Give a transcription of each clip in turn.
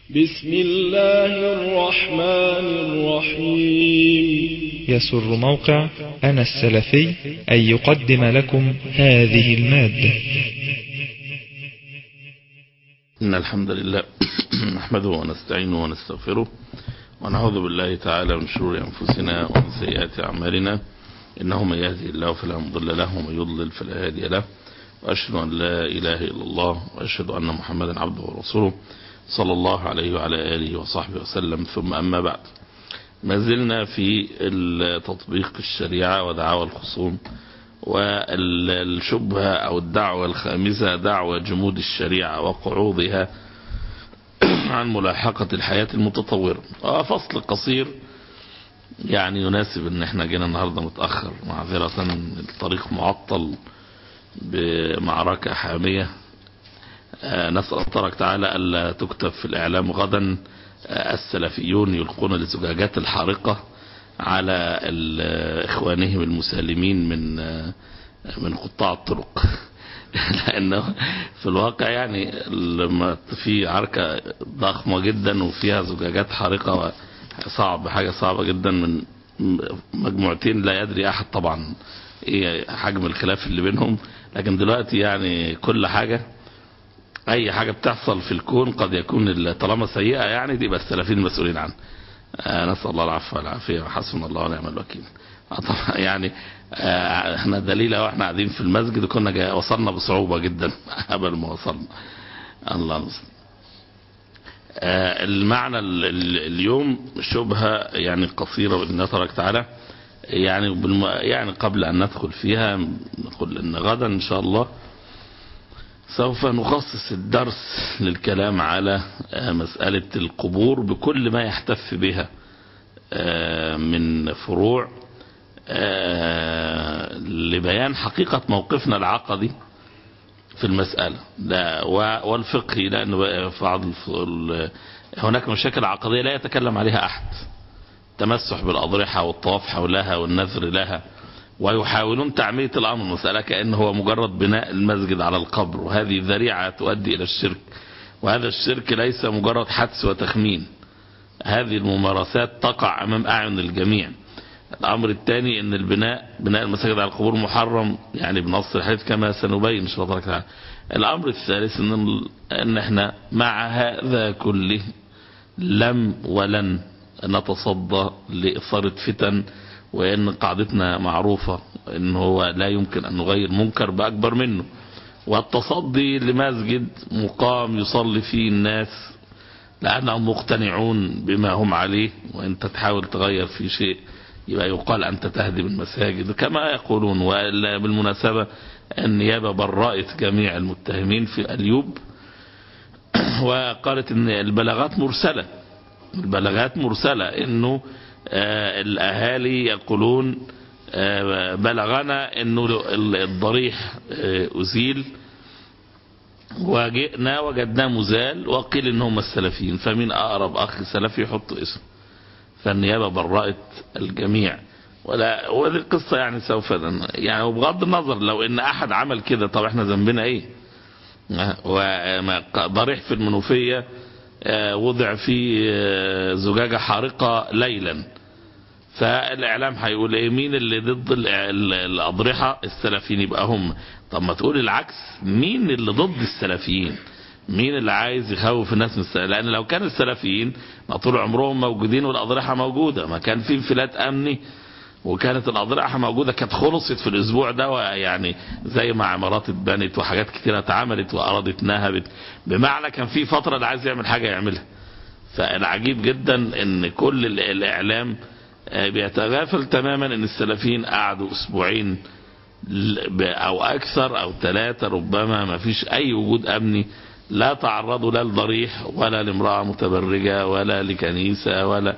بسم الله الرحمن الرحيم. يسر موقع أنا السلفي أن يقدم لكم هذه المادة. إن الحمد لله نحمده ونستعينه ونستغفره ونعوذ بالله تعالى من شرور أنفسنا ومن سيئات أعمالنا، إنه من يهدي الله فلا مضل له ومن يضلل فلا هادي له، وأشهد أن لا إله إلا الله وأشهد أن محمدا عبده ورسوله صلى الله عليه وعلى آله وصحبه وسلم. ثم أما بعد، ما زلنا في تطبيق الشريعة ودعوى الخصوم، والشبهة أو الدعوة الخامسة دعوة جمود الشريعة وقعوضها عن ملاحقة الحياة المتطورة. فصل قصير يعني يناسب ان احنا جينا النهاردة متأخر، معذرة الطريق معطل بمعركة حامية. نسأل الله تعالى ألا تكتب في الإعلام غدا السلفيون يلقون الزجاجات الحارقة على إخوانهم المسالمين من قطاع الطرق لأنه في الواقع يعني لما في عركة ضخمة جدا وفيها زجاجات حارقة حاجة صعبة جدا من مجموعتين لا يدري أحد طبعا ايه حجم الخلاف اللي بينهم، لكن دلوقتي يعني كل حاجة اي حاجة بتحصل في الكون قد يكون طالما سيئة يعني دي بس السلفيين مسؤولين عنها. نسأل الله العفو والعافية وحسبنا الله ونعم الوكيل. طبعا يعني احنا دليلة واحنا قاعدين في المسجد وكنا وصلنا بصعوبة جدا قبل ما وصلنا. الله المستعان. المعنى اليوم شبهة يعني قصيرة بإذن الله تبارك وتعالى، يعني قبل أن ندخل فيها نقول إن غدا إن شاء الله سوف نخصص الدرس للكلام على مسألة القبور بكل ما يحتف بها من فروع لبيان حقيقة موقفنا العقدي في المسألة والفقهي، لأن هناك مشاكل عقدية لا يتكلم عليها أحد، تمسح بالأضرحة والطواف حولها والنذر لها، ويحاولون تعمية الأمر المسألة كأنه هو مجرد بناء المسجد على القبر، وهذه ذريعة تؤدي إلى الشرك، وهذا الشرك ليس مجرد حدس وتخمين، هذه الممارسات تقع أمام أعين الجميع. الأمر الثاني أن بناء المساجد على القبور محرم يعني بنص الحديث كما سنبين إن شاء الله تعالى. الأمر الثالث أن احنا مع هذا كله لم ولن نتصدى لإثارة فتن، وإن قاعدتنا معروفة إن هو لا يمكن أن نغير منكر بأكبر منه، والتصدي لمسجد مقام يصلي فيه الناس لأنهم مقتنعون بما هم عليه، وإنت تحاول تغير في شيء يبقى يقال أنت تهدم المساجد كما يقولون. وإلا بالمناسبة النيابة برأت جميع المتهمين في اليوب وقالت إن البلاغات مرسلة إنه الأهالي يقولون بلغنا إنه الضريح أزيل وجئنا وجدناه مزال وقيل إنهم السلفيين، فمن أقرب أخ سلفي يحط اسم، فالنيابة برأت الجميع. وهذه القصة يعني سوف يعني وبغض النظر لو إن أحد عمل كده طب إحنا ذنبنا إيه؟ ضريح في المنوفية وضع فيه زجاجة حارقة ليلا، فالإعلام هيقول إيه؟ مين اللي ضد الأضرحة؟ السلفيين. يبقى هم. طب ما تقول العكس، مين اللي ضد السلفيين؟ مين اللي عايز يخوف الناس من السلفيين؟ لأن لو كان السلفيين ما طول عمرهم موجودين والأضرحة موجودة، ما كان في انفلات أمني وكانت الأضرحة موجودة كانت خلصت في الأسبوع ده، ويعني زي ما عمارات اتبنت وحاجات كتيرة اتعملت وأراضي اتنهبت، بمعنى كان في فترة اللي عايز يعمل حاجة يعملها. فالعجيب جدا ان كل الإعلام بيتغافل تماما ان السلفيين قعدوا أسبوعين أو أكثر أو 3 ربما ما فيش أي وجود أمني، لا تعرضوا لا لضريح ولا لامرأة متبرجة ولا لكنيسة ولا.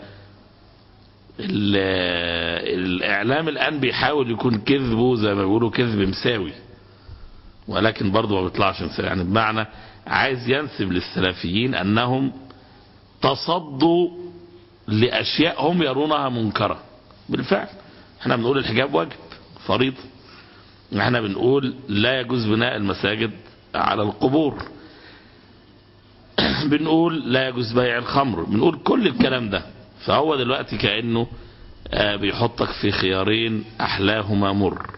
الإعلام الآن بيحاول يكون كذبه زي ما بيقولوا كذب مساوي، ولكن برضه ما بيطلعش مساوي، يعني بمعنى عايز ينسب للسلفيين أنهم تصدوا لأشياء هم يرونها منكرة. بالفعل احنا بنقول الحجاب واجب فريضة، احنا بنقول لا يجوز بناء المساجد على القبور، بنقول لا يجوز بيع الخمر، بنقول كل الكلام ده. فهو دلوقتي كأنه بيحطك في خيارين أحلاهما مر.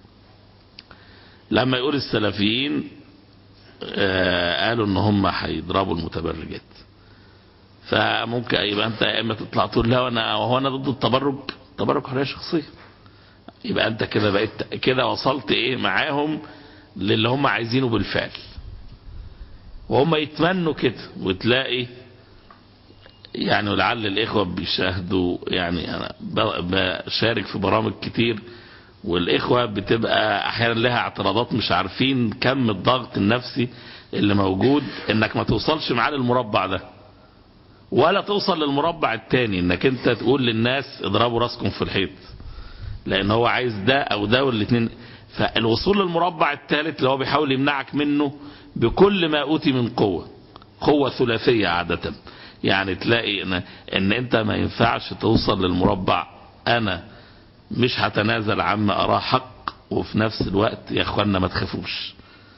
لما يقول السلفيين قالوا ان هم هيضربوا المتبرجات، فممكن يبقى انت يا اما تطلع تقول لا انا ضد التبرج، التبرج حريه شخصيه، يبقى انت كده بقيت كده وصلت ايه معاهم للي هم عايزينه بالفعل، وهم يتمنوا كده. وتلاقي يعني ولعل الاخوه بيشاهدوا، يعني انا بشارك في برامج كتير، والاخوه بتبقى احيانا لها اعتراضات، مش عارفين كم الضغط النفسي اللي موجود انك ما توصلش معاه للمربع ده، ولا توصل للمربع التاني انك انت تقول للناس اضربوا راسكم في الحيط، لان هو عايز ده او ده والاثنين. فالوصول للمربع الثالث اللي هو بيحاول يمنعك منه بكل ما اوتي من قوة ثلاثية عادة. يعني تلاقي ان انت ما ينفعش توصل للمربع انا مش هتنازل عما اراه حق، وفي نفس الوقت يا اخوانا ما تخافوش.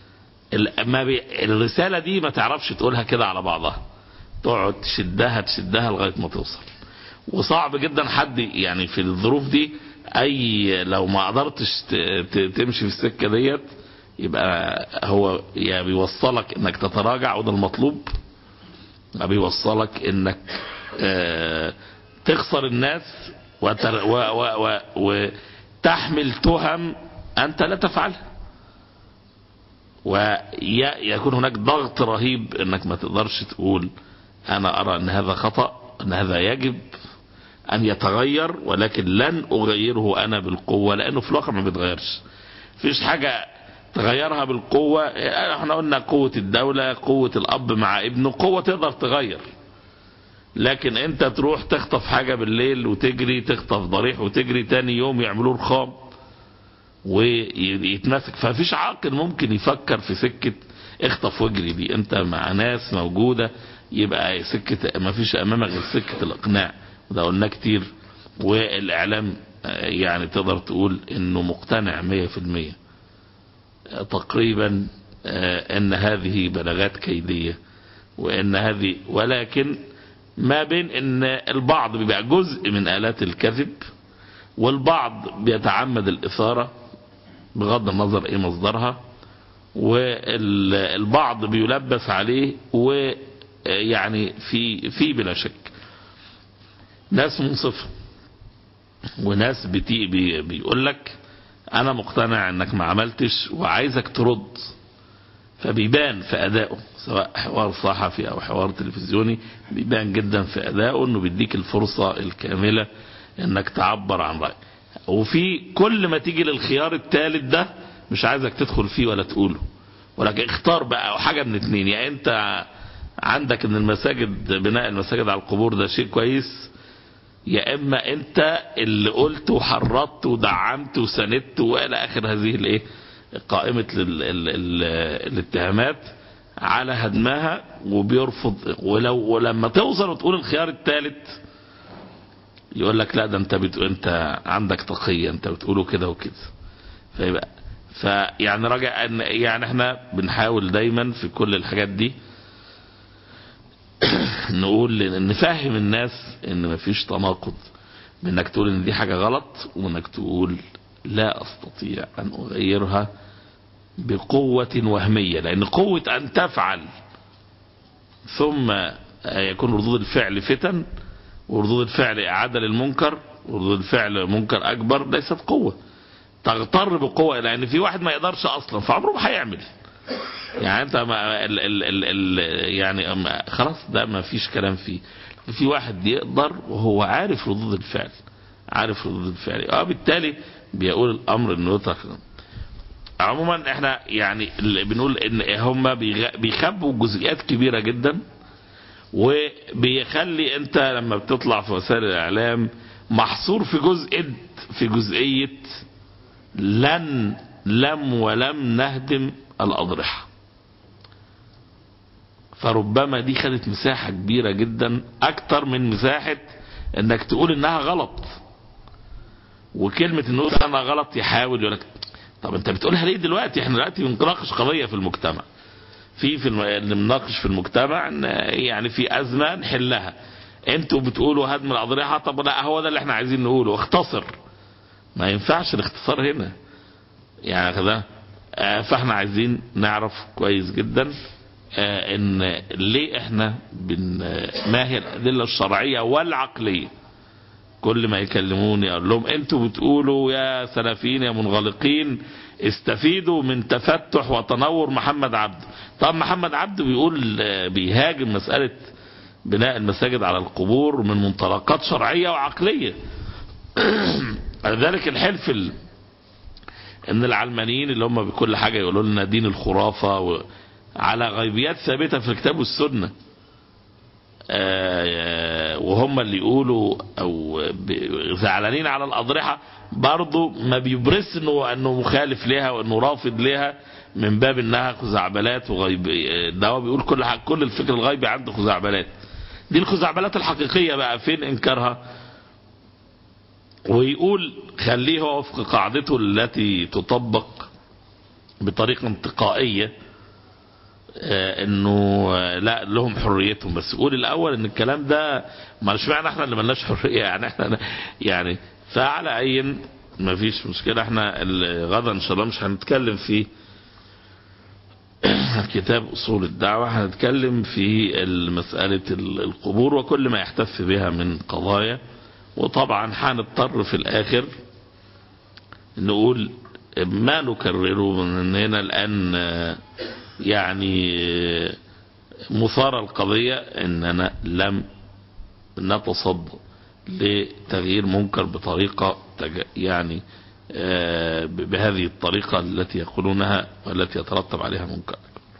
الرسالة دي ما تعرفش تقولها كده على بعضها، تقعد تشدها لغاية ما توصل. وصعب جدا حد يعني في الظروف دي لو ما قدرتش تمشي في السكة ديت، يبقى هو يا بيوصلك انك تتراجع وده المطلوب، يا بيوصلك انك تخسر الناس وتحمل تهم انت لا تفعلها، ويكون هناك ضغط رهيب انك ما تقدرش تقول انا ارى ان هذا خطأ، ان هذا يجب ان يتغير، ولكن لن اغيره انا بالقوة، لانه في الواقع ما بيتغيرش. فيش حاجة تغيرها بالقوة. احنا قلنا قوة الدولة، قوة الاب مع ابنه، قوة تقدر تغير. لكن انت تروح تخطف حاجة بالليل وتجري، تخطف ضريح وتجري، تاني يوم يعملوه رخام ويتمسك. ففيش عاقل ممكن يفكر في سكة اخطف واجري دي. انت مع ناس موجودة، يبقى سكة ما فيش امامك غير سكة الاقناع، وده قلنا كتير. والاعلام يعني تقدر تقول انه مقتنع 100% تقريبا ان هذه بلاغات كيدية، وان هذه، ولكن ما بين ان البعض بيبقى جزء من آلات الكذب، والبعض بيتعمد الإثارة بغض النظر ايه مصدرها، والبعض بيلبس عليه. ويعني في بلا شك ناس منصفة، وناس بيقول لك انا مقتنع انك ما عملتش وعايزك ترد، فبيبان في ادائه، سواء حوار صحفي او حوار تلفزيوني، بيبان جدا في ادائه انه بيديك الفرصة الكاملة انك تعبر عن رأيك. وفي كل ما تيجي للخيار الثالث ده مش عايزك تدخل فيه ولا تقوله، ولكن اختار بقى او حاجة من اتنين: يا انت عندك ان المساجد، بناء المساجد على القبور ده شيء كويس، يا اما انت اللي قلت وحرضت ودعمت وسندت والى اخر هذه الايه قائمة الاتهامات على هدمها، وبيرفض. ولما توصل وتقول الخيار الثالث يقول لك لا، ده انت عندك تقية، انت بتقوله كده وكده. فيعني رجع يعني احنا بنحاول دايما في كل الحاجات دي نقول نفهم الناس ان مفيش تناقض بين انك تقول ان دي حاجة غلط، وانك تقول لا استطيع ان اغيرها بقوة وهمية. لان قوة ان تفعل ثم يكون ردود الفعل فتن، وردود الفعل اعادة للمنكر، وردود الفعل منكر اكبر، ليست قوة. تغتر بقوة، لان في واحد ما يقدرش اصلا فعمره ما هيعمل. يعني انت يعني خلاص ده ما فيش كلام فيه. في واحد يقدر وهو عارف ردود الفعل، بالتالي بيقول الامر انه عموما احنا يعني بنقول ان هم بيخبوا جزئيات كبيرة جدا، وبيخلي انت لما بتطلع في وسائل الاعلام محصور في جزئية ولم نهدم الاضرحة. فربما دي خدت مساحة كبيرة جدا اكتر من مساحة انك تقول انها غلط. وكلمة انه انا غلط يحاول يقولك طب انت بتقولها ليه دلوقتي؟ احنا دلوقتي بنناقش قضية في المجتمع. اللي بنناقش في المجتمع ان يعني في ازمه نحلها، انتوا بتقولوا هدم الاضرحه، طب لا هو ده اللي احنا عايزين نقوله، اختصر. ما ينفعش الاختصار هنا يعني كده. فاحنا عايزين نعرف كويس جدا ان ليه احنا ما هي الادله الشرعيه والعقليه. كل ما يكلموني اقول لهم انتوا بتقولوا يا سلفيين يا منغلقين استفيدوا من تفتح وتنور محمد عبده. طب محمد عبده بيقول بيهاجم مسألة بناء المساجد على القبور من منطلقات شرعية وعقلية. لذلك الحلف ان العلمانيين اللي هم بكل حاجة يقولوا لنا دين الخرافة على غيبيات ثابتة في الكتاب والسنة، وهم اللي يقولوا او زعلانين على الاضرحه برضه ما بيبرس انه مخالف لها وانه رافض لها من باب انها خزعبلات وغيب. ده هو بيقول كل الفكر الغيبي عنده خزعبلات. دي الخزعبلات الحقيقيه بقى فين انكارها؟ ويقول خليه هو وفق قاعدته التي تطبق بطريقه انتقائيه انه لا لهم حريتهم، بس يقول الاول ان الكلام ده مش معنى احنا اللي ملناش حريه يعني احنا يعني. فعلى اي ما فيش مشكله، احنا غدا ان شاء الله مش هنتكلم في كتاب اصول الدعوه، هنتكلم في مساله القبور وكل ما يحتف بها من قضايا. وطبعا هنضطر في الاخر نقول ما نكرره من هنا الان يعني مثار القضية اننا لم نتصد لتغيير منكر بطريقة يعني بهذه الطريقة التي يقولونها والتي يترتب عليها منكر.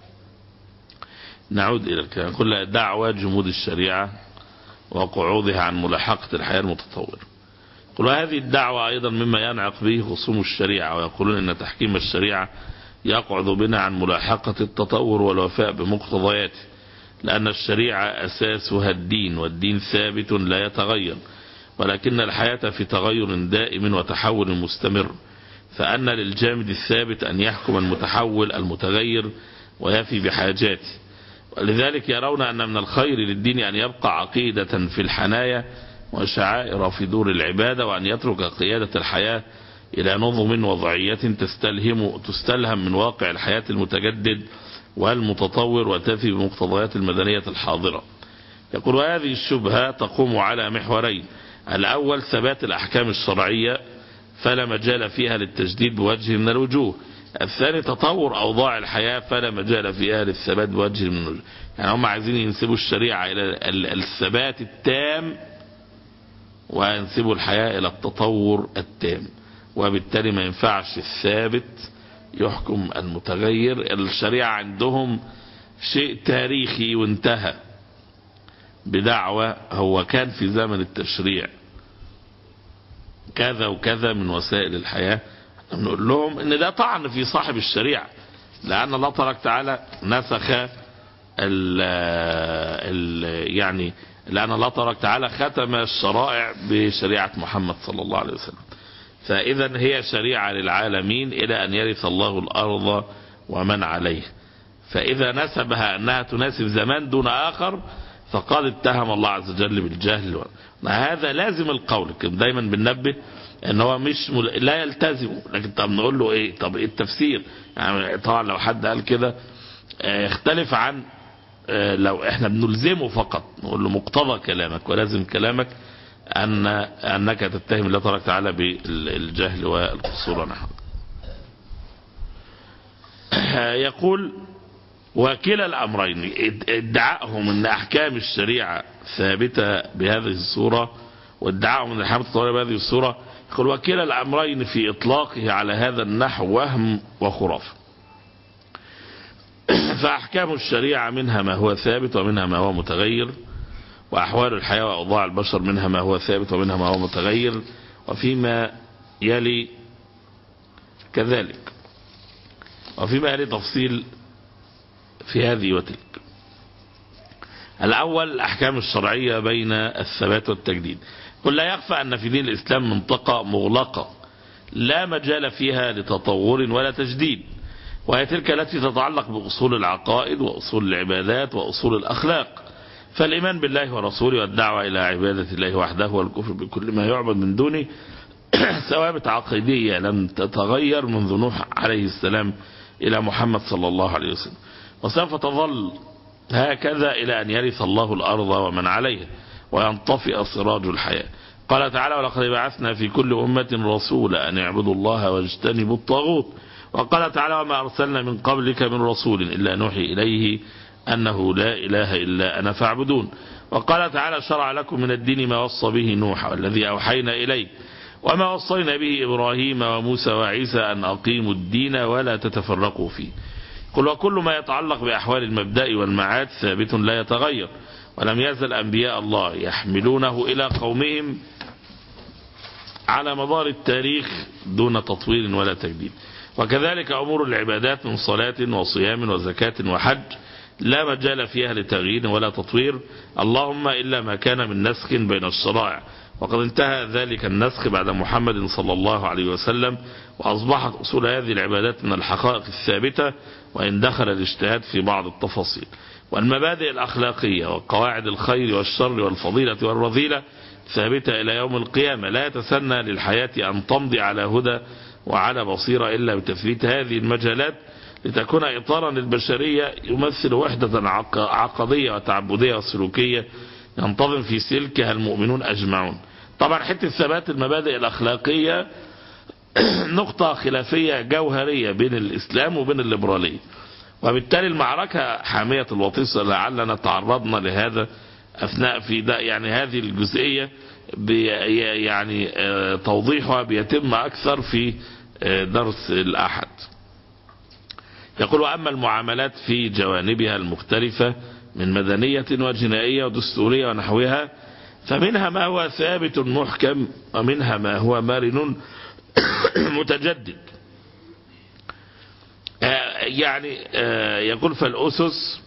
نعود الى الكلام. كل دعوة جمود الشريعة وقعودها عن ملاحقة الحياة المتطورة. قل هذه الدعوة ايضا مما ينعق به خصوم الشريعة، ويقولون ان تحكيم الشريعة يقعد بنا عن ملاحقة التطور والوفاء بمقتضياته، لأن الشريعة أساسها الدين، والدين ثابت لا يتغير، ولكن الحياة في تغير دائم وتحول مستمر، فأن للجامد الثابت أن يحكم المتحول المتغير ويفي بحاجاته. ولذلك يرون أن من الخير للدين أن يبقى عقيدة في الحنايا وشعائر في دور العبادة، وأن يترك قيادة الحياة إلى نظم وضعية تستلهم من واقع الحياة المتجدد والمتطور وتفي بمقتضيات المدنية الحاضرة. يقول هذه الشبهة تقوم على محورين: الأول ثبات الأحكام الشرعية فلا مجال فيها للتجديد بوجه من الوجوه، الثاني تطور أوضاع الحياة فلا مجال فيها للثبات بوجه من الوجوه. يعني هم عايزين ينسبوا الشريعة إلى الثبات التام وينسبوا الحياة إلى التطور التام، وبالتالي ما ينفعش الثابت يحكم المتغير. الشريعة عندهم شيء تاريخي وانتهى بدعوة هو كان في زمن التشريع كذا وكذا من وسائل الحياة. نقول لهم ان ده طعن في صاحب الشريعة، لأن الله تبارك وتعالى نسخ يعني لأن الله تبارك وتعالى ختم الشرائع بشريعة محمد صلى الله عليه وسلم، فإذا هي شريعة للعالمين إلى أن يرث الله الأرض ومن عليه. فإذا نسبها أنها تناسب زمان دون آخر فقد اتهم الله عز وجل بالجهل. هذا لازم القول. دايما بننبه ان هو مش لا يلتزم، لكن طب نقول له ايه؟ طب ايه التفسير؟ يعني طبعا لو حد قال كده يختلف عن لو احنا بنلزمه فقط نقول له مقتضى كلامك ولازم كلامك انك تتهم الله تبارك وتعالى بالجهل والقصور ونحوه. يقول وكلا الامرين ادعائهم ان احكام الشريعه ثابته بهذه الصوره وادعائهم ان الاحكام التطوريه بهذه الصوره، يقول وكلا الامرين في اطلاقه على هذا النحو وهم وخرافه. فاحكام الشريعه منها ما هو ثابت ومنها ما هو متغير، واحوال الحياه واوضاع البشر منها ما هو ثابت ومنها ما هو متغير، وفيما يلي كذلك، وفيما يلي تفصيل في هذه وتلك. الأول الأحكام الشرعية بين الثبات والتجديد. قل لا يخفى أن في دين الإسلام منطقة مغلقة لا مجال فيها لتطور ولا تجديد، وهي تلك التي تتعلق بأصول العقائد وأصول العبادات وأصول الأخلاق. فالإيمان بالله ورسوله والدعوة إلى عبادة الله وحده والكفر بكل ما يعبد من دونه ثوابت عقيدية لم تتغير منذ نوح عليه السلام إلى محمد صلى الله عليه وسلم، وسوف تظل هكذا إلى أن يرث الله الأرض ومن عليها وينطفئ سراج الحياة. قال تعالى: ولقد بعثنا في كل أمة رسولا أن اعبدوا الله واجتنبوا الطاغوت. وقال تعالى: وما أرسلنا من قبلك من رسول إلا نوحي إليه أنه لا إله إلا أنا فاعبدون. وقال تعالى: شرع لكم من الدين ما وصى به نوح والذي أوحينا إليه وما وصينا به إبراهيم وموسى وعيسى أن أقيموا الدين ولا تتفرقوا فيه. قل: وكل ما يتعلق بأحوال المبدأ والمعاد ثابت لا يتغير، ولم يزل أنبياء الله يحملونه إلى قومهم على مدار التاريخ دون تطوير ولا تجديد. وكذلك أمور العبادات من صلاة وصيام وزكاة وحج لا مجال فيها لتغيير ولا تطوير، اللهم إلا ما كان من نسخ بين الشرائع، وقد انتهى ذلك النسخ بعد محمد صلى الله عليه وسلم، وأصبحت أصول هذه العبادات من الحقائق الثابتة، وإن دخل الاجتهاد في بعض التفاصيل. والمبادئ الأخلاقية وقواعد الخير والشر والفضيلة والرذيلة ثابتة إلى يوم القيامة، لا يتسنى للحياة أن تمضي على هدى وعلى بصيرة إلا بتثبيت هذه المجالات، لتكون إطارا للبشرية يمثل وحدة عقدية وتعبدية وسلوكية ينتظم في سلكها المؤمنون أجمعون. طبعا حتة ثبات المبادئ الأخلاقية نقطة خلافية جوهرية بين الإسلام وبين الليبرالية، وبالتالي المعركة حامية الوطيس لعلنا تعرضنا لهذا أثناء في يعني هذه الجزئية يعني توضيحها بيتم أكثر في درس الأحد. يقول: وأما المعاملات في جوانبها المختلفة من مدنية وجنائية ودستورية ونحوها فمنها ما هو ثابت محكم ومنها ما هو مرن متجدد. يعني يقول: فالأسس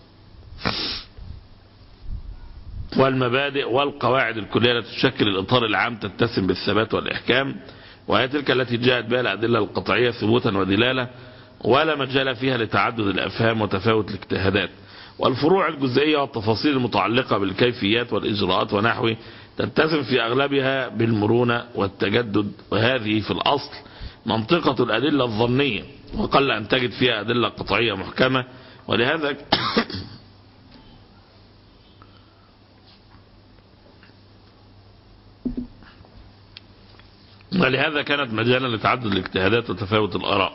والمبادئ والقواعد الكلية التي تشكل الإطار العام تتسم بالثبات والإحكام، وهي تلك التي جاءت بها الأدلة القطعية ثبوتا ودلالة، ولا مجال فيها لتعدد الأفهام وتفاوت الاجتهادات. والفروع الجزئية والتفاصيل المتعلقة بالكيفيات والإجراءات ونحوه تلتزم في أغلبها بالمرونة والتجدد، وهذه في الأصل منطقة الأدلة الظنية، وقل أن تجد فيها أدلة قطعية محكمة، ولهذا كانت مجالا لتعدد الاجتهادات وتفاوت الآراء،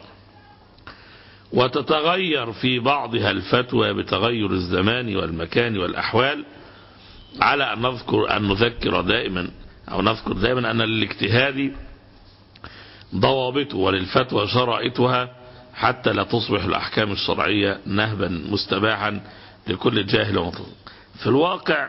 وتتغير في بعضها الفتوى بتغير الزمان والمكان والأحوال، على أن نذكر دائما أن للاجتهاد ضوابطه وللفتوى شرائطها، حتى لا تصبح الأحكام الشرعية نهبا مستباحا لكل جاهل ومطلوب. في الواقع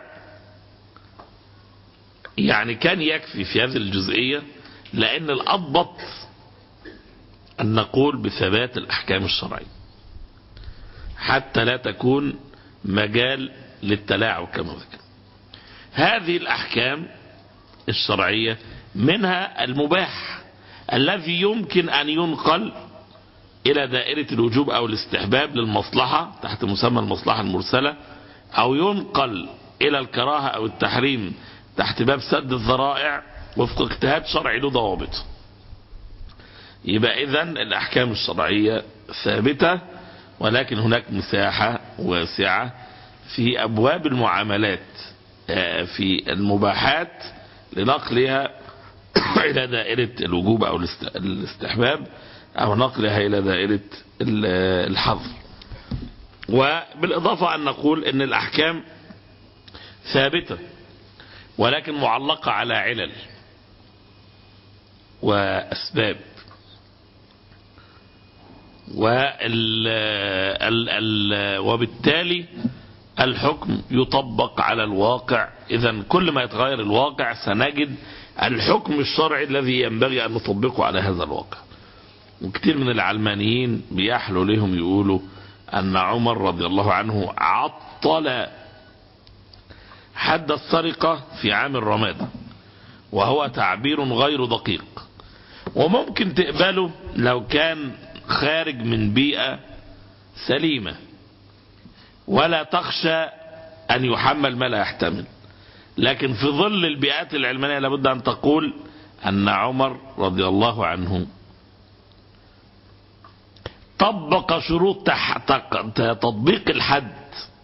يعني كان يكفي في هذه الجزئية، لأن الأضبط أن نقول بثبات الأحكام الشرعية حتى لا تكون مجال للتلاعب كما ذكر. هذه الأحكام الشرعية منها المباح الذي يمكن أن ينقل إلى دائرة الوجوب أو الاستحباب للمصلحة تحت مسمى المصلحة المرسلة، أو ينقل إلى الكراهة أو التحريم تحت باب سد الذرائع وفق اجتهاد شرعي له ضوابط. يبقى إذن الأحكام الشرعية ثابتة، ولكن هناك مساحة واسعة في أبواب المعاملات في المباحات لنقلها إلى دائرة الوجوب أو الاستحباب، أو نقلها إلى دائرة الحظر. وبالإضافة أن نقول أن الأحكام ثابتة ولكن معلقة على علل وأسباب، وبالتالي الحكم يطبق على الواقع. إذن كل ما يتغير الواقع سنجد الحكم الشرعي الذي ينبغي أن نطبقه على هذا الواقع. وكثير من العلمانيين بيحلو لهم يقولوا أن عمر رضي الله عنه عطل حد السرقة في عام الرمادة، وهو تعبير غير دقيق، وممكن تقبله لو كان خارج من بيئة سليمة ولا تخشى أن يحمل ما لا يحتمل. لكن في ظل البيئات العلمانية لابد أن تقول أن عمر رضي الله عنه طبق شروط تطبيق الحد،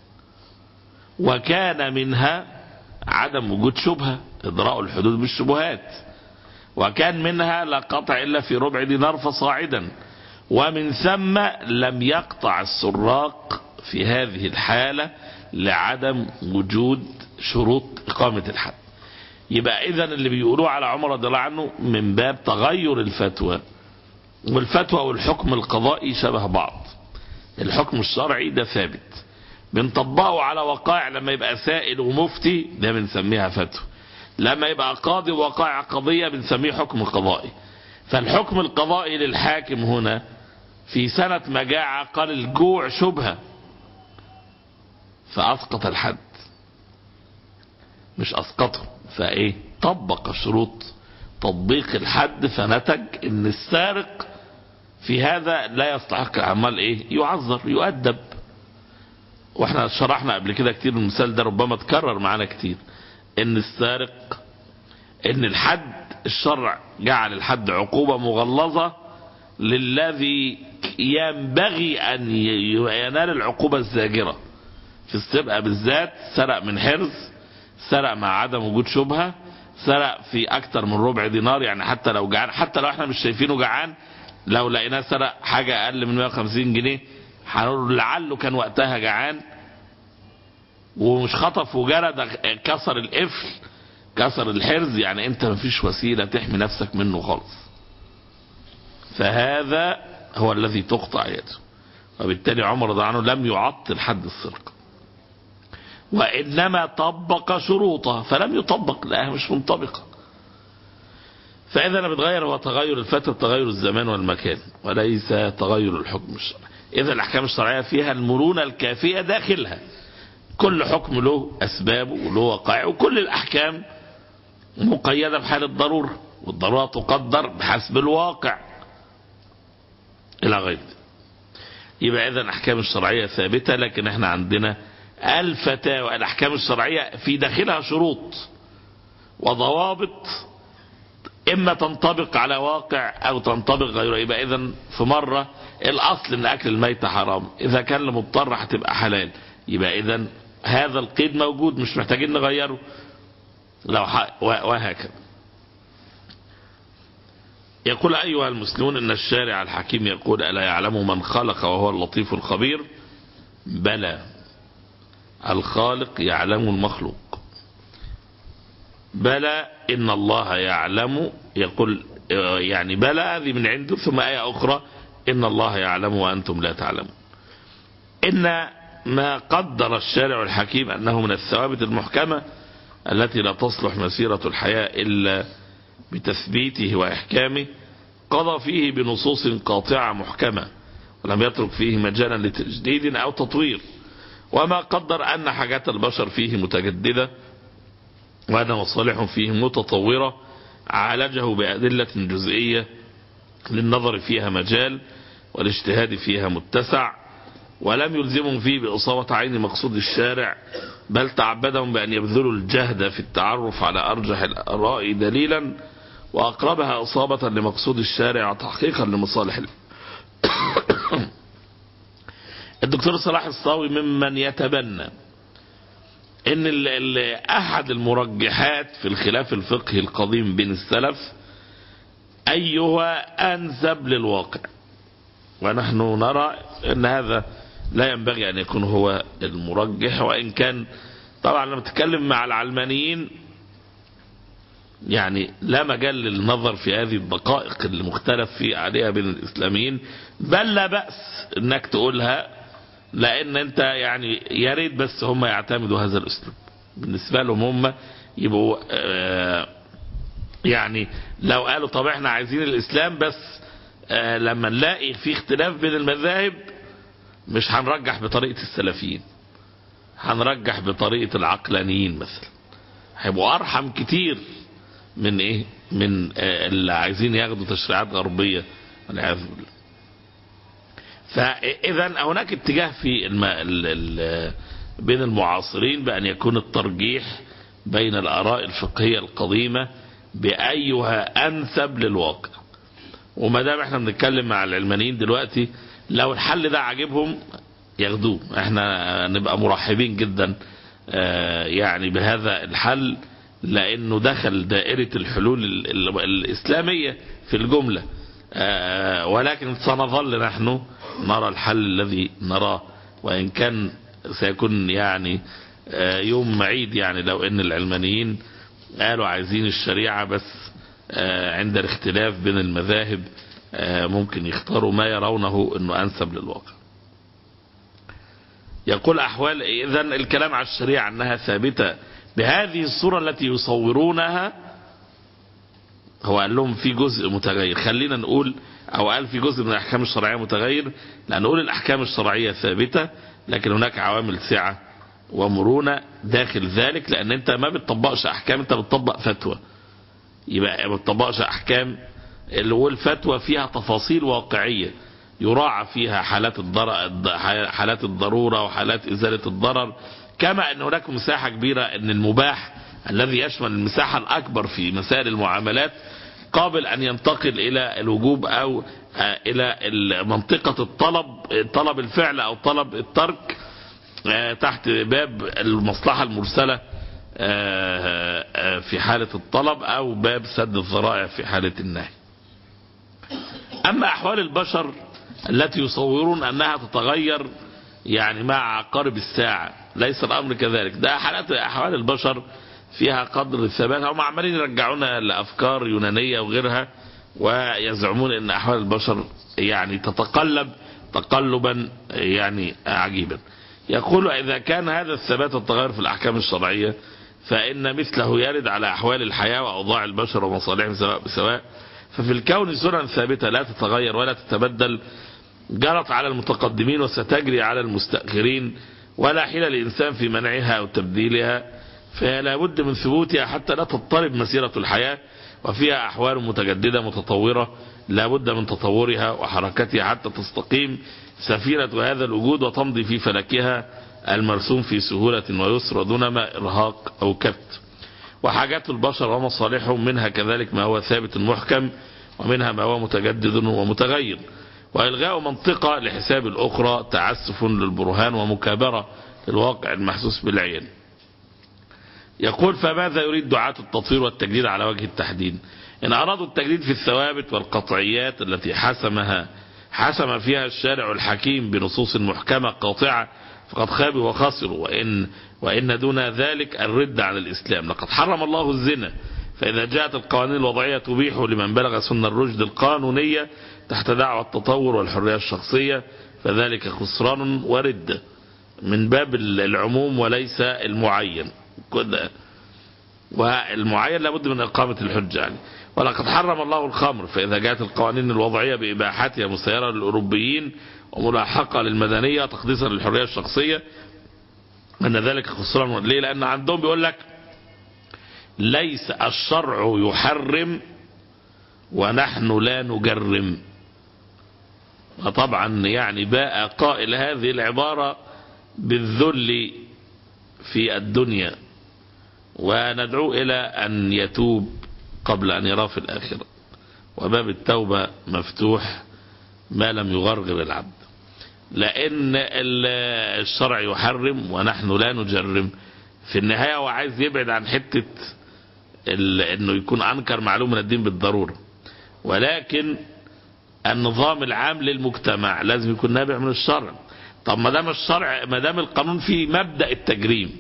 وكان منها عدم وجود شبهة، إدراء الحدود بالشبهات، وكان منها لا قطع إلا في ربع دينار فصاعدا، ومن ثم لم يقطع السراق في هذه الحالة لعدم وجود شروط إقامة الحد. يبقى إذن اللي بيقولوه على عمر رضي الله عنه من باب تغير الفتوى، والفتوى والحكم القضائي شبه بعض. الحكم الشرعي ده ثابت بنطبقه على وقائع، لما يبقى سائل ومفتي ده بنسميها فتوى، لما يبقى قاضي وقائع قضية بنسميه حكم قضائي. فالحكم القضائي للحاكم هنا في سنة مجاعة قال الجوع شبهة فأسقط الحد، مش أسقطه، فإيه طبق شروط تطبيق الحد، فنتج ان السارق في هذا لا يستحق عمال ايه يعذر يؤدب. واحنا شرحنا قبل كده كتير المثال ده، ربما تكرر معنا كتير، ان السارق ان الحد الشرع جعل الحد عقوبة مغلظة للذي ينبغي ان ينال العقوبة الزاجرة. في السرقة بالذات سرق من حرز، سرق مع عدم وجود شبهة، سرق في اكتر من ربع دينار، يعني حتى لو جعان، حتى لو احنا مش شايفينه جعان، لو لقيناه سرق حاجة اقل من 150 جنيه هنقول لعله كان وقتها جعان، ومش خطف وجرى، ده كسر القفل كسر الحرز، يعني انت مفيش وسيلة تحمي نفسك منه خالص. فهذا هو الذي تقطع يده. وبالتالي عمر رضي الله عنه لم يعطل حد السرقة، وإنما طبق شروطه، فلم يطبق لأنها مش منطبقة. فإذا أنا بتغير هو تغير الفترة، تغير الزمان والمكان، وليس تغير الحكم الشرعي. إذا الأحكام الشرعية فيها المرونة الكافية داخلها، كل حكم له أسبابه وله وقائعه، وكل الأحكام مقيدة بحال الضرورة، والضرورة تقدر بحسب الواقع إلى غير ذلك. يبقى إذا الأحكام الشرعية ثابتة، لكن احنا عندنا الفتاوى الأحكام الشرعية في داخلها شروط وضوابط، إما تنطبق على واقع أو تنطبق غيره. يبقى إذن في مرة الأصل إن أكل الميتة حرام، إذا كان لمضطر هتبقى حلال. يبقى إذن هذا القيد موجود مش محتاجين نغيره، وهكذا. يقول أيها المسلمون إن الشارع الحكيم يقول ألا يعلم من خلق وهو اللطيف الخبير؟ بلى، الخالق يعلم المخلوق. بلى إن الله يعلم، يقول يعني بلى هذه من عنده، ثم آية أخرى إن الله يعلم وأنتم لا تعلمون. إن ما قدر الشارع الحكيم أنه من الثوابت المحكمة التي لا تصلح مسيرة الحياة إلا بتثبيته وإحكامه، قضى فيه بنصوص قاطعة محكمة، ولم يترك فيه مجالا لتجديد أو تطوير. وما قدر أن حاجات البشر فيه متجددة، وأن مصالحهم فيه متطورة، عالجه بأدلة جزئية للنظر فيها مجال والاجتهاد فيها متسع، ولم يلزمهم فيه بإصابة عين مقصود الشارع، بل تعبدهم بأن يبذلوا الجهد في التعرف على أرجح الآراء دليلا وأقربها إصابة لمقصود الشارع وتحقيقا لمصالح الدكتور صلاح الصاوي ممن يتبنى ان احد المرجحات في الخلاف الفقهي القديم بين السلف ايها انسب للواقع، ونحن نرى ان هذا لا ينبغي ان يكون هو المرجح. وان كان طبعا لما نتكلم مع العلمانيين يعني لا مجال للنظر في هذه الدقائق اللي مختلف في عليها بين الاسلاميين، بل لا بأس انك تقولها، لان انت يعني يا ريت بس هم يعتمدوا هذا الاسلوب بالنسبة لهم، هم يبقوا يعني لو قالوا طب احنا عايزين الاسلام بس لما نلاقي في اختلاف بين المذاهب مش هنرجح بطريقة السلفيين، هنرجح بطريقة العقلانيين مثلا، هيبقوا ارحم كتير من ايه، من اللي عايزين ياخدوا تشريعات غربية والعياذ بالله. فإذا هناك اتجاه في بين المعاصرين بأن يكون الترجيح بين الآراء الفقهية القديمة بأيها أنسب للواقع. وما دام احنا بنتكلم مع العلمانيين دلوقتي، لو الحل ده عاجبهم ياخدوه، احنا نبقى مرحبين جدا يعني بهذا الحل، لأنه دخل دائرة الحلول الإسلامية في الجملة. ولكن سنظل نحن نرى الحل الذي نراه، وإن كان سيكون يعني يوم معيد، يعني لو ان العلمانيين قالوا عايزين الشريعة بس عند الاختلاف بين المذاهب ممكن يختاروا ما يرونه انه انسب للواقع. يقول احوال اذن الكلام على الشريعة انها ثابتة بهذه الصورة التي يصورونها. هو قال لهم في جزء متغير، خلينا نقول، او قال في جزء من الاحكام الشرعية متغير، لان نقول الاحكام الشرعية ثابتة لكن هناك عوامل سعة ومرونة داخل ذلك، لان انت ما بتطبقش احكام، انت بتطبق فتوى. يبقى ما بتطبقش احكام، اللي هو الفتوى فيها تفاصيل واقعية يراعى فيها حالات الضرورة وحالات ازالة الضرر، كما ان هناك مساحة كبيرة ان المباح الذي يشمل المساحة الاكبر في مسائل المعاملات قابل ان ينتقل الى الوجوب او الى منطقة طلب الفعل او طلب الترك تحت باب المصلحة المرسلة في حالة الطلب او باب سد الذرائع في حالة النهي. اما احوال البشر التي يصورون انها تتغير يعني مع عقارب الساعة، ليس الامر كذلك. ده احوال البشر فيها قدر الثبات. هم عمالين يرجعونا لافكار يونانية وغيرها، ويزعمون ان احوال البشر يعني تتقلب تقلبا يعني عجيبا. يقول اذا كان هذا الثبات والتغير في الاحكام الشرعية فان مثله يرد على احوال الحياة واوضاع البشر ومصالحهم سواء بسواء، ففي الكون سنن ثابتة لا تتغير ولا تتبدل، جرت على المتقدمين وستجري على المستأخرين، ولا حيلة للإنسان في منعها أو تبديلها، فهي لابد من ثبوتها حتى لا تضطرب مسيرة الحياة، وفيها أحوال متجددة متطورة لابد من تطورها وحركتها حتى تستقيم سفينة هذا الوجود وتمضي في فلكها المرسوم في سهولة ويسر دون ما إرهاق أو كبت. وحاجات البشر ومصالحهم منها كذلك ما هو ثابت محكم، ومنها ما هو متجدد ومتغير، وإلغاء منطقة لحساب الأخرى تعسف للبرهان ومكابرة للواقع المحسوس بالعين. يقول فماذا يريد دعاة التطوير والتجديد على وجه التحديد؟ إن أرادوا التجديد في الثوابت والقطعيات التي حسم فيها الشارع الحكيم بنصوص محكمة قاطعة فقد خابوا وخسروا، وإن دون ذلك الرد عن الإسلام. لقد حرم الله الزنا، فإذا جاءت القوانين الوضعية تبيح لمن بلغ سن الرشد القانونية تحت دعوى التطور والحرية الشخصية فذلك خسران ورد من باب العموم وليس المعين، والمعين لابد من إقامة الحجة يعني. ولقد حرم الله الخمر، فإذا جاءت القوانين الوضعية بإباحتها مسيرة للأوروبيين وملاحقة للمدنية تقديسا للحرية الشخصية أن ذلك خسران. ليه؟ لأن عندهم بيقول لك ليس الشرع يحرم ونحن لا نجرم. وطبعا يعني باء قائل هذه العبارة بالذل في الدنيا، وندعو إلى أن يتوب قبل أن يرى في الآخرة، وباب التوبة مفتوح ما لم يغرغر العبد، لأن الشرع يحرم ونحن لا نجرم. في النهاية هو عايز يبعد عن حتة انه يكون انكر معلوم من الدين بالضرورة، ولكن النظام العام للمجتمع لازم يكون نابع من الشرع. طب ما دام القانون فيه مبدأ التجريم،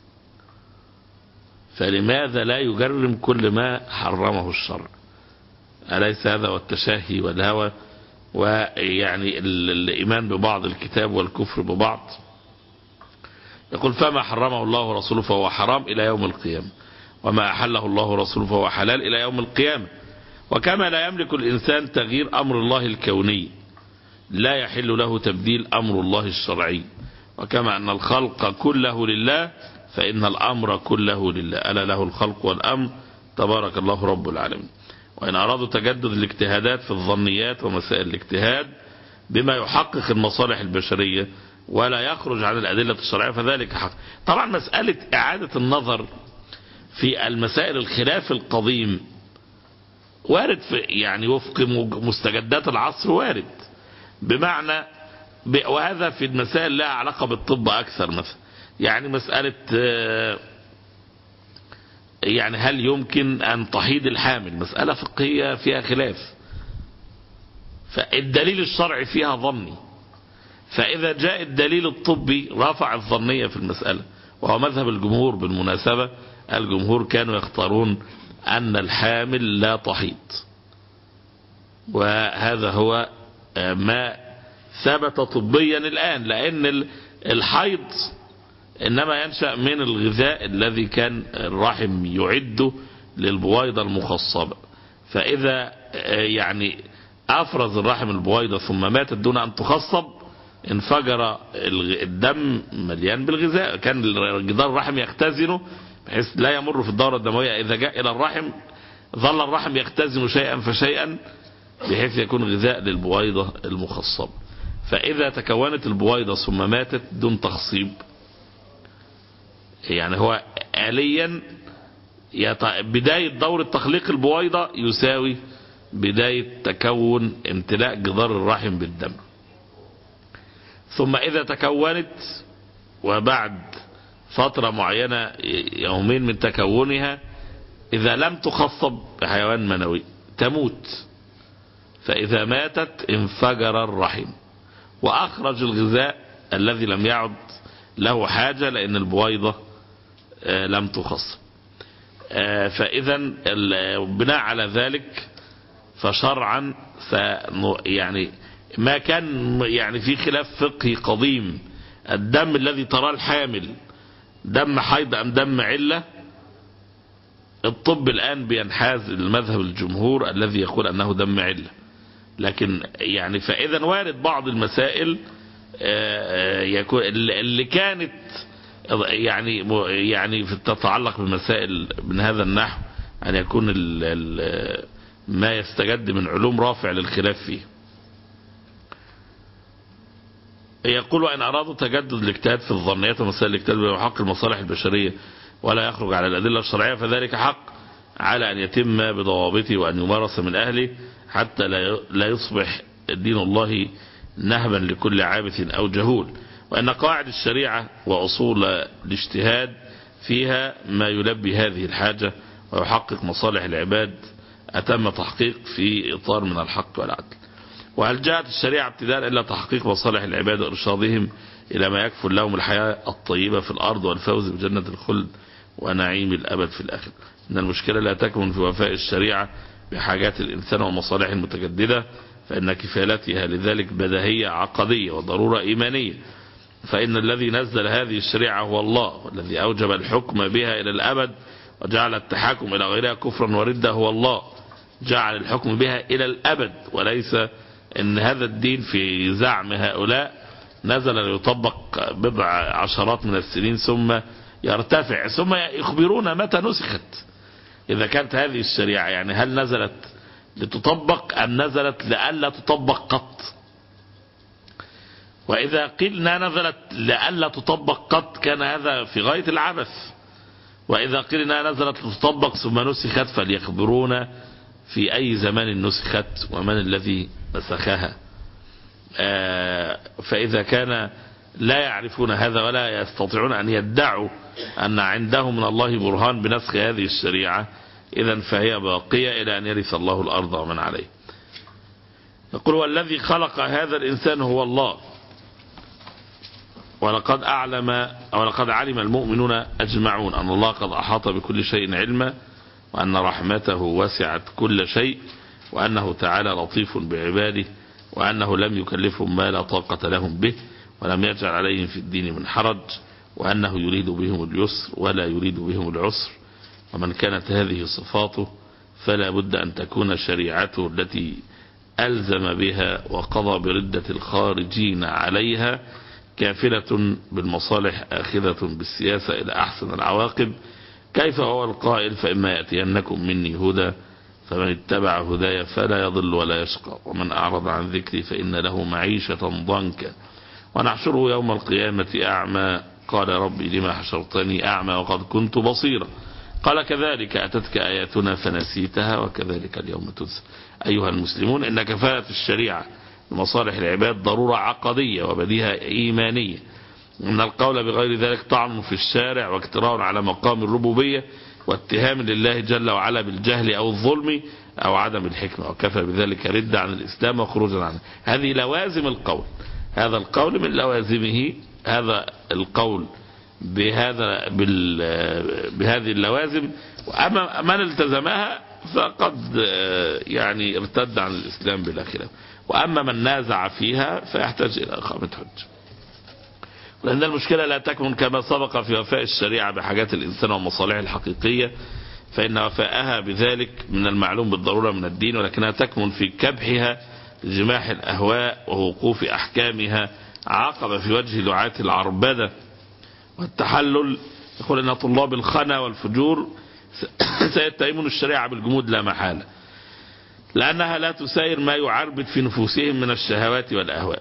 فلماذا لا يجرم كل ما حرمه الشرع؟ أليس هذا والتشاهي والهوى ويعني الإيمان ببعض الكتاب والكفر ببعض؟ يقول فما حرمه الله ورسوله فهو حرام إلى يوم القيامة، وما أحله الله ورسوله فهو حلال إلى يوم القيامة. وكما لا يملك الإنسان تغيير أمر الله الكوني لا يحل له تبديل أمر الله الشرعي، وكما أن الخلق كله لله فإن الأمر كله لله، ألا له الخلق والأمر تبارك الله رب العالمين. وإن أرادوا تجدد الاجتهادات في الظنيات ومسائل الاجتهاد بما يحقق المصالح البشرية ولا يخرج عن الأدلة الشرعية فذلك حق. طبعا مسألة إعادة النظر في المسائل الخلاف القديم وارد في يعني وفق مستجدات العصر وارد، بمعنى وهذا في المسائل لها علاقة بالطب أكثر. مثلا يعني مسألة يعني هل يمكن أن تحيض الحامل، مسألة فقهية فيها خلاف، فالدليل الشرعي فيها ظني، فإذا جاء الدليل الطبي رفع الظنية في المسألة، وهو مذهب الجمهور. بالمناسبة الجمهور كانوا يختارون أن الحامل لا تحيض، وهذا هو ما ثبت طبيا الآن، لأن الحيض إنما ينشأ من الغذاء الذي كان الرحم يعده للبويضة المخصبة، فإذا يعني أفرز الرحم البويضة ثم ماتت دون أن تخصب انفجر الدم مليان بالغذاء، كان جدار الرحم يختزنه بحيث لا يمر في الدورة الدموية، إذا جاء إلى الرحم ظل الرحم يختزن شيئا فشيئا بحيث يكون غذاء للبويضة المخصبة. فإذا تكونت البويضة ثم ماتت دون تخصيب، يعني هو آليا بداية دورة تخليق البويضة يساوي بداية تكون امتلاء جدار الرحم بالدم. ثم إذا تكونت وبعد فترة معينة يومين من تكونها إذا لم تخصب بحيوان منوي تموت، فإذا ماتت انفجر الرحم وأخرج الغذاء الذي لم يعد له حاجة لأن البويضة لم تخصب. فإذا بناء على ذلك فشرعا يعني ما كان يعني في خلاف فقهي قديم الدم الذي تراه الحامل دم حيض أم دم علة، الطب الآن بينحاز للمذهب الجمهور الذي يقول أنه دم علة. لكن يعني فإذا وارد بعض المسائل يكون اللي كانت يعني تتعلق بمسائل من هذا النحو أن يكون ما يستجد من علوم رافع للخلاف فيه. يقول وإن أرادوا تجدد الاجتهاد في الظنيات ومسائل الاجتهاد بحق المصالح البشرية ولا يخرج على الأدلة الشرعية فذلك حق على أن يتم بضوابطه وأن يمارس من أهله حتى لا يصبح دين الله نهبا لكل عابث أو جهول. وأن قواعد الشريعة وأصول الاجتهاد فيها ما يلبي هذه الحاجة ويحقق مصالح العباد أتم تحقيق في إطار من الحق والعدل. وهل جاءت الشريعة ابتداء إلا تحقيق مصالح العباد وإرشادهم إلى ما يكفل لهم الحياة الطيبة في الأرض والفوز بجنة الخلد ونعيم الأبد في الآخرة؟ إن المشكلة لا تكمن في وفاء الشريعة بحاجات الإنسان ومصالح المتجددة، فإن كفالتها لذلك بديهية عقدية وضرورة إيمانية. فإن الذي نزل هذه الشريعة هو الله، والذي أوجب الحكم بها إلى الأبد وجعل التحاكم إلى غيرها كفرا وردة هو الله، جعل الحكم بها إلى الأبد، وليس إن هذا الدين في زعم هؤلاء نزل ليطبق بضع عشرات من السنين ثم يرتفع، ثم يخبرون متى نسخت. إذا كانت هذه الشريعة يعني هل نزلت لتطبق أم نزلت لألا تطبق قط؟ وإذا قلنا نزلت لألا تطبق قط كان هذا في غاية العبث، وإذا قلنا نزلت لتطبق ثم نسخت فليخبرونا في أي زمان نسخت ومن الذي نسخها. فإذا كان لا يعرفون هذا ولا يستطيعون أن يدعوا أن عندهم من الله برهان بنسخ هذه الشريعة، إذن فهي باقية إلى أن يرث الله الأرض ومن عليه. يقول والذي خلق هذا الإنسان هو الله، ولقد علم المؤمنون أجمعون أن الله قد أحاط بكل شيء علما، وأن رحمته وسعت كل شيء، وأنه تعالى لطيف بعباده، وأنه لم يكلفهم ما لا طاقة لهم به، ولم يجعل عليهم في الدين من حرج، وأنه يريد بهم اليسر ولا يريد بهم العسر. ومن كانت هذه صفاته فلا بد أن تكون شريعته التي ألزم بها وقضى بردة الخارجين عليها كافلة بالمصالح آخذة بالسياسة إلى أحسن العواقب. كيف هو القائل فإما يأتينكم مني هدى فمن اتبع هدايا فلا يضل ولا يشقى ومن أعرض عن ذكري فإن له معيشة ضنكا ونحشره يوم القيامة أعمى قال ربي لما حشرتني أعمى وقد كنت بصيرا قال كذلك أتتك آياتنا فنسيتها وكذلك اليوم تنسى. أيها المسلمون، إن كفاءة الشريعة لمصالح العباد ضرورة عقدية وبديهة إيمانية، إن القول بغير ذلك طعن في الشارع واقتراء على مقام الربوبية واتهام لله جل وعلا بالجهل أو الظلم أو عدم الحكمة، وكفى بذلك رد عن الإسلام وخروجا عنه. هذه لوازم القول، هذا القول من لوازمه، هذا القول بهذه اللوازم، وأما من التزمها فقد يعني ارتد عن الإسلام بلا خلاف، وأما من نازع فيها فيحتاج إلى إقامة حجة. لأن المشكلة لا تكمن كما سبق في وفاء الشريعة بحاجات الإنسان ومصالحه الحقيقية، فإن وفاءها بذلك من المعلوم بالضرورة من الدين، ولكنها تكمن في كبحها لجماح الأهواء ووقوف أحكامها عقب في وجه دعاة العربدة والتحلل. يقول أن طلاب الخنا والفجور سيتهمون الشريعة بالجمود لا محالة، لأنها لا تساير ما يعربد في نفوسهم من الشهوات والأهواء.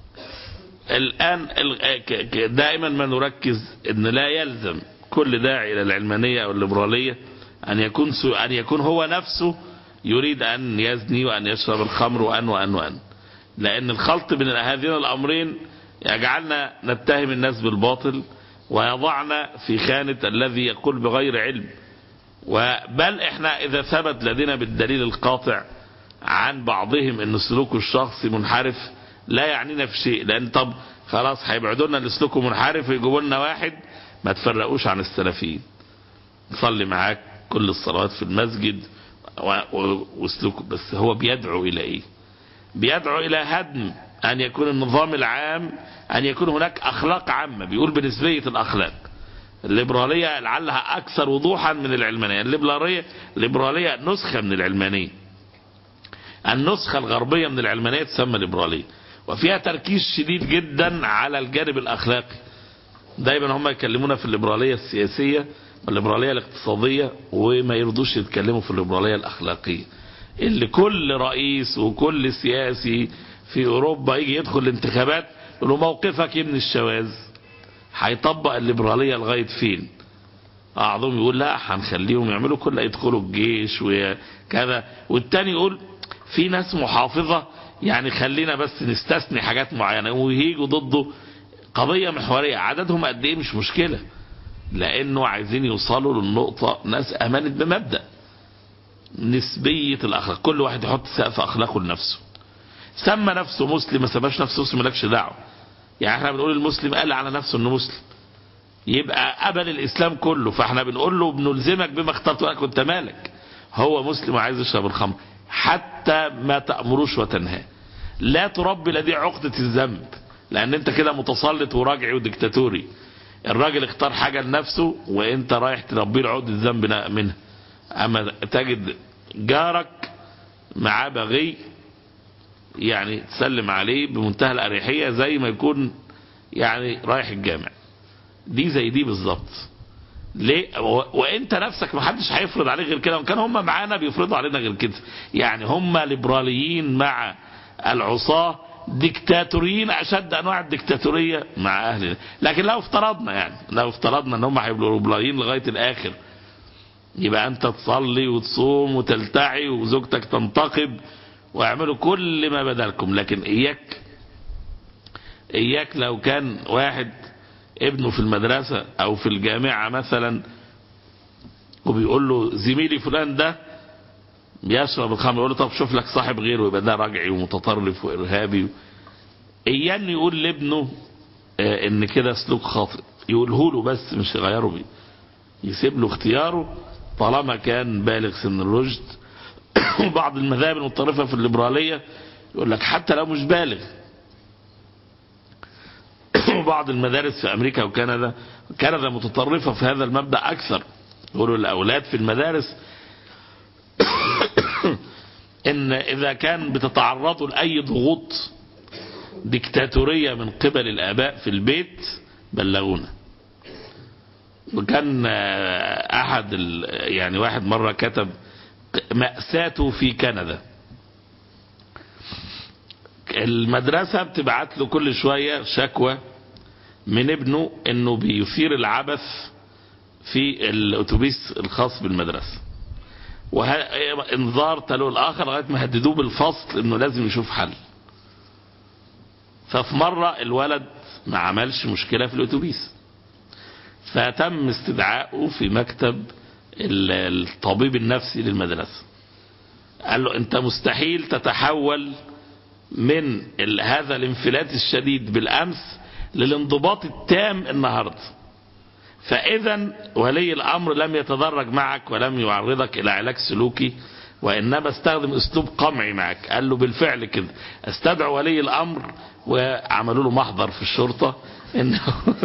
الآن دائما ما نركز أن لا يلزم كل داعي إلى العلمانية أو الليبرالية أن يكون هو نفسه يريد أن يزني وأن يشرب الخمر وأن لأن الخلط بين هذين الأمرين يجعلنا نتهم الناس بالباطل ويضعنا في خانة الذي يقول بغير علم. بل احنا إذا ثبت لدينا بالدليل القاطع عن بعضهم أن سلوك الشخص منحرف لا يعنينا في شيء، لأن طب خلاص هيبعدونا لسلوكه منحرف ويجيبوا لنا واحد ما تفرقوش عن السلفيين نصلي معاك كل الصلوات في المسجد وسلوكه، بس هو بيدعو إلى إيه؟ بيدعو إلى هدم أن يكون النظام العام، أن يكون هناك أخلاق عامة، بيقول بنسبية الأخلاق. الليبرالية لعلها أكثر وضوحا من العلمانية. الليبرالية نسخة من العلمانية، النسخة الغربية من العلمانية تسمى ليبرالية، وفيها تركيز شديد جدا على الجانب الأخلاقي. دايما هم يكلمونا في الليبرالية السياسية والليبرالية الاقتصادية، وما يرضوش يتكلموا في الليبرالية الأخلاقية، اللي كل رئيس وكل سياسي في أوروبا يجي يدخل الانتخابات يقول له موقفك من الشواذ، هيطبق الليبرالية لغاية فين؟ بعضهم يقول لا هنخليهم يعملوا كل يدخلوا الجيش وكذا، والتاني يقول في ناس محافظة يعني خلينا بس نستثني حاجات معينة، ويهيجوا ضده قضية محورية. عددهم قد ايه مش مشكلة، لانه عايزين يوصلوا للنقطة ناس امنت بمبدأ نسبية الاخلاق، كل واحد يحط سقف اخلاقه لنفسه. سمى نفسه مسلم ما سماش نفسه مسلم مالكش دعوة. يعني احنا بنقول المسلم قال على نفسه انه مسلم، يبقى قبل الاسلام كله، فاحنا بنقول له بنلزمك بما اخترته لك وانت مالك. هو مسلم وعايز يشرب الخمر، حتى ما تأمروش وتنهاه. لا تربي لديه عقدة الذنب، لان انت كده متسلط وراجعي وديكتاتوري. الراجل اختار حاجة لنفسه وانت رايح تربي له عقدة الذنب منها. اما تجد جارك معاه بغي يعني تسلم عليه بمنتهى الأريحية زي ما يكون يعني رايح الجامع. دي زي دي بالظبط. ليه؟ وانت نفسك محدش هيفرض عليك غير كده، وكان هم معانا بيفرضوا علينا غير كده. يعني هم ليبراليين مع العصاة، ديكتاتوريين اشد انواع الديكتاتورية مع اهلنا. لكن لو افترضنا ان هم هيبقوا ليبراليين لغاية الاخر، يبقى انت تصلي وتصوم وتلتعي وزوجتك تنتقب واعملوا كل ما بدلكم. لكن اياك لو كان واحد ابنه في المدرسة او في الجامعة مثلا وبيقول له زميلي فلان ده بيشرب الخمر، يقول له طب شوف لك صاحب غيره، يبقى ده رجعي ومتطرف وارهابي. ايان يقول لابنه ان كده سلوك خاطئ، يقوله له بس مش يغيره بيه، يسيب له اختياره طالما كان بالغ سن الرشد. بعض المذاهب المتطرفة في الليبرالية يقول لك حتى لو مش بالغ. وبعض المدارس في أمريكا وكندا متطرفة في هذا المبدأ أكثر. يقولوا الأولاد في المدارس إن إذا كان بتتعرضوا لأي ضغوط ديكتاتورية من قبل الآباء في البيت بلغونا. وكان أحد يعني واحد مرة كتب مأساته في كندا. المدرسة بتبعت له كل شوية شكوى من ابنه انه بيثير العبث في الاتوبيس الخاص بالمدرسة، وانذار تلو الاخر لغاية ما هددوه بالفصل انه لازم يشوف حل. ففي مرة الولد ما عملش مشكلة في الاتوبيس، فتم استدعائه في مكتب الطبيب النفسي للمدرسة. قال له انت مستحيل تتحول من هذا الانفلات الشديد بالامس للانضباط التام النهاردة. فاذا ولي الامر لم يتدرج معك ولم يعرضك الى علاج سلوكي، وانما استخدم اسلوب قمعي معك. قال له بالفعل كده. استدعوا ولي الامر وعملوا له محضر في الشرطة انه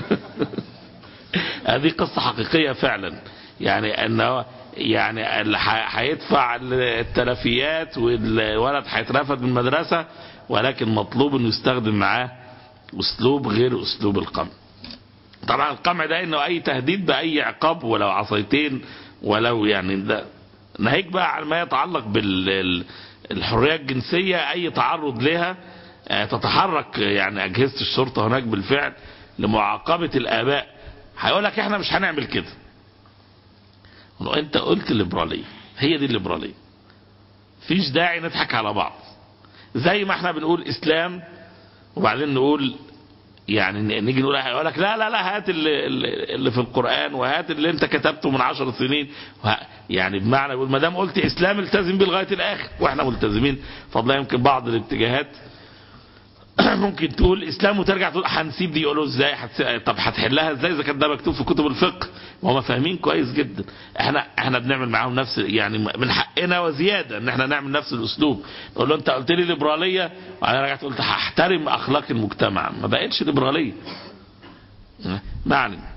هذه قصة حقيقية فعلا، يعني انه يعني اللي هيدفع التلفيات والولد هيترفد من المدرسة، ولكن مطلوب انه يستخدم معاه اسلوب غير اسلوب القمع. طبعا القمع ده انه اي تهديد باي عقاب ولو عصايتين ولو يعني ده ناهيك بقى على ما يتعلق بالحرية الجنسية. اي تعرض لها تتحرك يعني اجهزة الشرطة هناك بالفعل لمعاقبة الاباء. هيقول لك احنا مش هنعمل كده. انت قلت الليبرالية، هي دي الليبرالية. فيش داعي نضحك على بعض. زي ما احنا بنقول اسلام وبعدين نقول يعني نيجي نقول يقول لك لا لا لا هات اللي في القرآن وهات اللي انت كتبته من 10 سنين. يعني بمعنى يقول ما دام قلت اسلام التزم بيه لغايه الاخر، واحنا ملتزمين فضلا. يمكن بعض الاتجاهات ممكن تقول اسلام وترجع تقول هنسيب دي. يقولوا ازاي طب هتحلها ازاي اذا كان ده مكتوب في كتب الفقه؟ وهم فاهمين كويس جدا. احنا بنعمل معاهم نفس يعني من حقنا وزياده ان احنا نعمل نفس الاسلوب. نقول له انت قلت لي ليبراليه وانا رجعت قلت هحترم اخلاق المجتمع، ما بقتش ليبراليه. معنى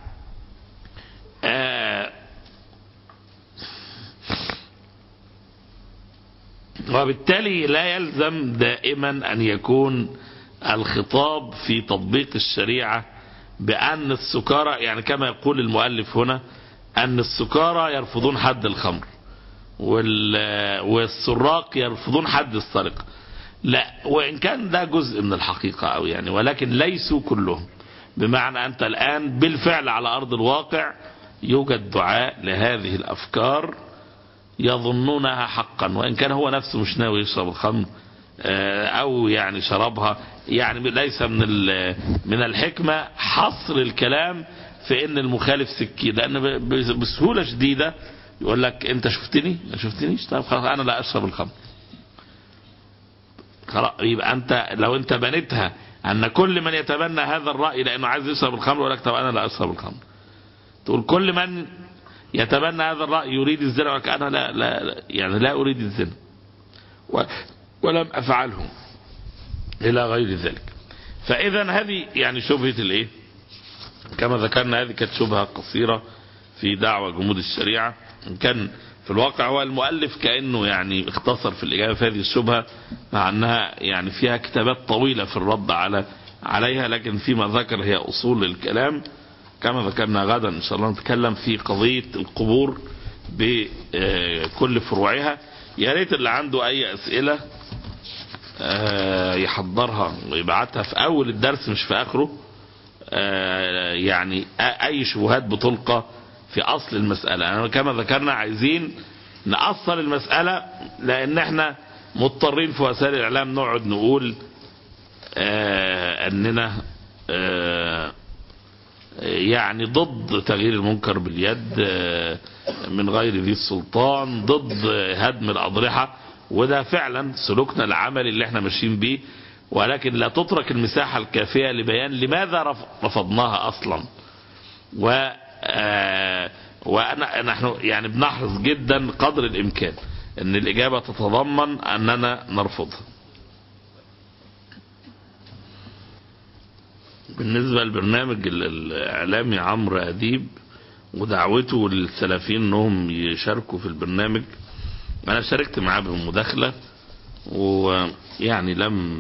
وبالتالي لا يلزم دائما ان يكون الخطاب في تطبيق الشريعة بأن السكارى، يعني كما يقول المؤلف هنا أن السكارى يرفضون حد الخمر والسراق يرفضون حد السرقة. لا، وإن كان ده جزء من الحقيقة أو يعني، ولكن ليسوا كلهم. بمعنى أنت الآن بالفعل على أرض الواقع يوجد دعاء لهذه الأفكار يظنونها حقا، وإن كان هو نفسه مش ناوي يشرب الخمر او يعني شربها. يعني ليس من الحكمة حصر الكلام في ان المخالف سكين، لان بسهولة شديدة يقول لك انت شفتني ما شفتنيش، طيب خلاص انا لا اشرب الخمر. خلاص يبقى انت لو انت بنيتها ان كل من يتبنى هذا الرأي لانه عايز يشرب الخمر يقول لك طب انا لا اشرب الخمر. تقول كل من يتبنى هذا الرأي يريد الزنا يقول لك انا لا يعني لا اريد الزنا ولم أفعله إلى غير ذلك. فإذا هذه يعني شبهة الإيه؟ كما ذكرنا هذه كانت شبهة قصيرة في دعوة جمود الشريعة. إن كان في الواقع هو المؤلف كأنه يعني اختصر في الإجابة في هذه الشبهة، مع أنها يعني فيها كتابات طويلة في الرد عليها، لكن فيما ذكر هي أصول الكلام. كما ذكرنا غدا إن شاء الله نتكلم في قضية القبور بكل فروعها. يا ريت اللي عنده أي أسئلة يحضرها ويبعتها في اول الدرس مش في اخره. يعني اي شبهات بتلقى في اصل المسألة. يعني كما ذكرنا عايزين نأصل المسألة، لان احنا مضطرين في وسائل الاعلام نقعد نقول اننا يعني ضد تغيير المنكر باليد من غير ذي السلطان، ضد هدم الأضرحة، وده فعلا سلوكنا العملي اللي احنا ماشيين بيه. ولكن لا تترك المساحة الكافية لبيان لماذا رفضناها أصلا. ونحن يعني بنحرص جدا قدر الإمكان أن الإجابة تتضمن أننا نرفضها. بالنسبة للبرنامج الإعلامي عمرو أديب ودعوته للسلفيين أنهم يشاركوا في البرنامج، أنا شاركت معاه بمداخلة، ويعني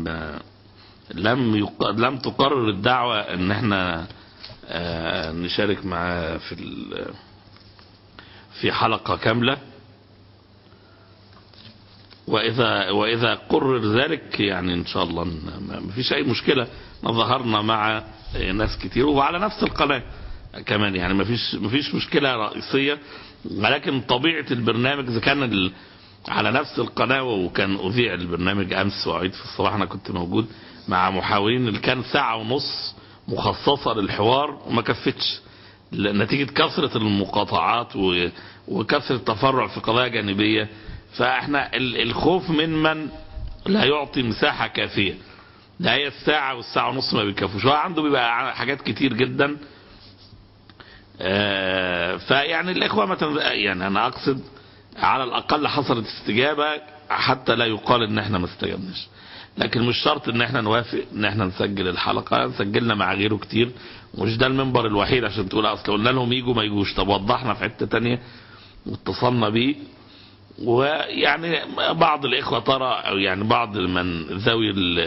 لم تقرر الدعوة أن احنا نشارك معاه في حلقة كاملة. وإذا قرر ذلك يعني إن شاء الله ما فيش أي مشكلة. ظهرنا مع ناس كتير وعلى نفس القناة كمان، يعني ما فيش مشكلة رئيسية، ولكن طبيعة البرنامج إذا كان على نفس القناة، وكان أذيع البرنامج أمس وعيد في الصباح أنا كنت موجود مع محاورين اللي كان 1.5 ساعة مخصصة للحوار وما كفتش نتيجة كثرة المقاطعات وكثرة التفرع في قضايا جانبية. فاحنا الخوف من لا يعطي مساحة كافية، لا هي 1 ساعة و1.5 ساعة ما بيكفوش، هو عنده بيبقى حاجات كتير جدا. فيعني الإخوة يعني أنا أقصد على الأقل حصلت استجابة حتى لا يقال إن احنا ما استجبناش، لكن مش شرط إن احنا نوافق إن احنا نسجل الحلقة. سجلنا مع غيره كتير، مش ده المنبر الوحيد عشان تقول أصل قلنا لهم يجوا ما يجوش. طب وضحنا في حتة تانية واتصلنا بيه، ويعني بعض الإخوة ترى أو يعني بعض من ذوي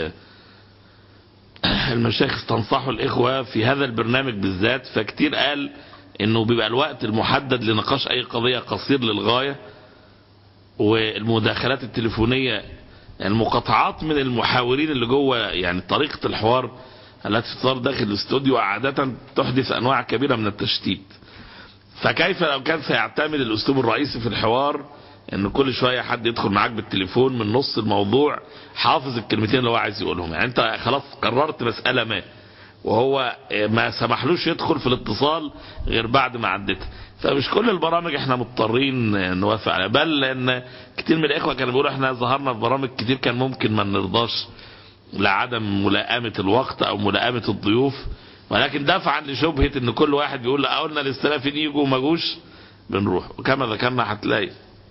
المشايخ استنصحوا الإخوة في هذا البرنامج بالذات، فكتير قال إنه بيبقى الوقت المحدد لنقاش أي قضية قصير للغاية، والمداخلات التليفونية المقاطعات من المحاورين اللي جوه، يعني طريقة الحوار التي تصار داخل الاستوديو عادة تحدث أنواع كبيرة من التشتيت. فكيف لو كان سيعتمد الأسلوب الرئيسي في الحوار ان كل شوية حد يدخل معاك بالتليفون من نص الموضوع حافظ الكلمتين اللي هو عايز يقولهم، يعني انت خلاص قررت مسألة ما وهو ما سمحلوش يدخل في الاتصال غير بعد ما عدتها. فمش كل البرامج احنا مضطرين نوافق عليها، بل لان كتير من الاخوة كانوا بيقولوا احنا ظهرنا في برامج كتير كان ممكن ما نرضاش لعدم ملائمة الوقت او ملائمة الضيوف، ولكن دفعا لشبهة ان كل واحد بيقول لا قلنا للسلفيين يجوا وما جوش بنروح. وكما ذكرنا هتلاقي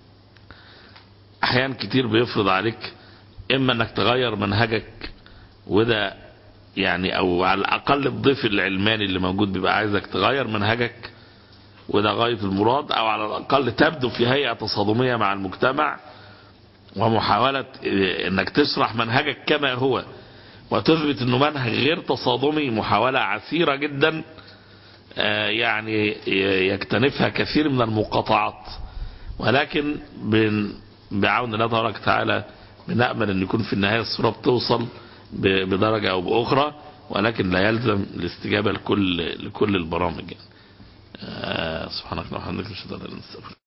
احيان كتير بيفرض عليك اما انك تغير منهجك، وده يعني او على الاقل الضيف العلماني اللي موجود بيبقى عايزك تغير منهجك، وده غاية المراد، او على الاقل تبدو في هيئة تصادمية مع المجتمع ومحاولة انك تشرح منهجك كما هو وتثبت انه منهج غير تصادمي، محاولة عسيرة جدا يعني يكتنفها كثير من المقاطعات. ولكن بعون الله تبارك وتعالى بنأمل ان يكون في النهاية الصورة بتوصل بدرجة او باخرى، ولكن لا يلزم الاستجابة لكل البرامج. سبحانك اللهم وبحمدك نشهد ان لا اله الا انت.